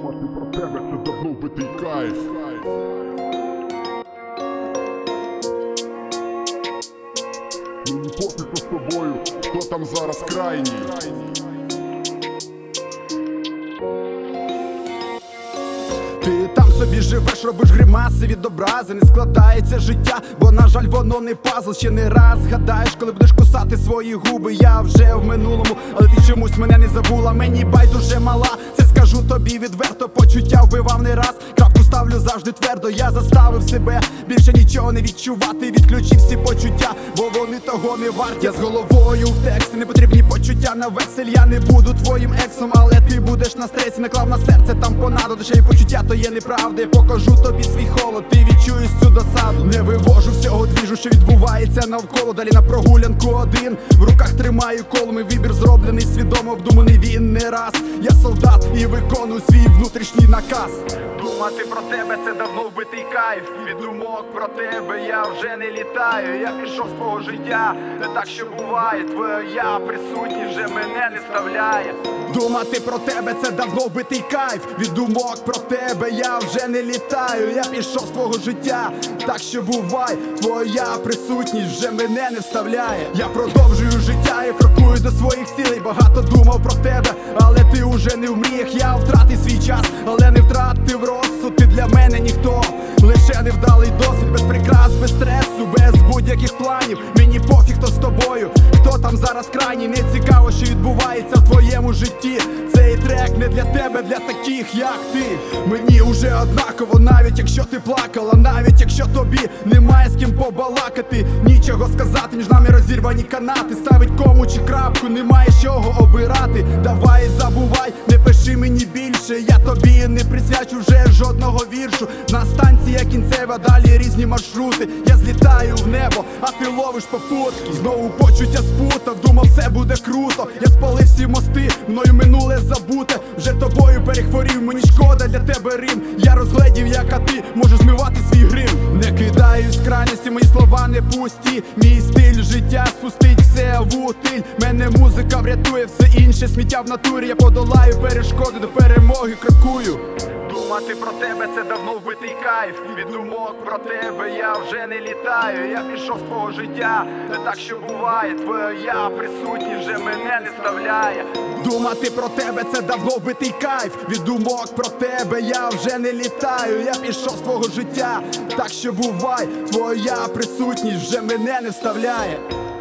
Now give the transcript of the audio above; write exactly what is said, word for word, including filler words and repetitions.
Думати про тебе це давно вбитий кайф. Мені пофіг, що з тобою, хто там зараз крайній. Ти там собі живеш, робиш гримаси від образи. Не складається життя, бо на жаль воно не пазл. Ще не раз згадаєш, коли будеш кусати свої губи. Я вже в минулому, але ти чомусь мене не забула. Мені байдуже мала, це скажу тобі відверто. Почуття вбивав не раз, крапку ставлю завжди твердо. Я заставив себе більше нічого не відчувати. Відключив всі почуття, бо вони того не варті. Я з головою в тексті, не потрібні почуття на вексель. Я не буду твоїм ексом, але ти будеш на стресі. Наклав на серце, там понадо душеві почуття, то є неправда. Я покажу тобі свій холод, ти відчуєш цю досаду. Не вивожу всього двіжу, що відбувається навколо. Далі на прогулянку один, в руках тримаю коло. Мій вибір зроблений, свідомо обдуманий він не раз. Я солдат і виконую свій внутрішній наказ. Думати про тебе це давно вбитий кайф. Від думок про тебе я вже не літаю. Я пішов з твого життя, не так що буває. Твоя присутність вже мене не вставляє. Думати про тебе це давно вбитий кайф. Від думок про тебе я вже не літаю. Я пішов з твого життя, так що бувай. Твоя присутність вже мене не вставляє. Я продовжую життя і крокую до своїх цілей. Багато думав про тебе, але ти уже не в мріях. Я втратив свій час, але не втратив розсуд. Ти для мене ніхто, лише невдалий досвід. Без прикрас, без стресу, без будь-яких планів. Мені пофіг, хто з тобою, хто там зараз крайній. Не цікаво, що відбувається в твоєму житті. Цей трек не для тебе, для таких, як ти. Мені уже однаково, навіть якщо ти плакала, навіть якщо тобі немає з ким побалакати. Нічого сказати, між нами розірвані канати. Ставить кому чи крапку, немає з чого обирати. Давай забувай, не пиши мені більше. Я тобі не присвячу вже жодного віршу. На станція кінцева, далі різні маршрути. Я злітаю в небо, а ти ловиш попутки. Знову почуття спутав, думав все буде круто. Я спалив всі мости, мною минуле забуте. Вже тобою перехворів, мені шкода для тебе Рим. Я розгледів, яка ти можеш змивати свій грим. Не кидаюсь в крайності, мої слова не пусті. Мій стиль життя спустить все в утиль. Мене музика врятує, все інше сміття в натурі. Я подолаю перешкоди, до перемоги крокую. Думати про тебе це давно вбитий кайф. Від думок про тебе я вже не літаю. Я пішов з твого життя, не так що буває. Твоя присутність вже мене не вставляє. Думати про тебе це давно вбитий кайф. Від думок про тебе я вже не літаю. Я пішов з твого життя, так що бувай. Твоя присутність вже мене не вставляє.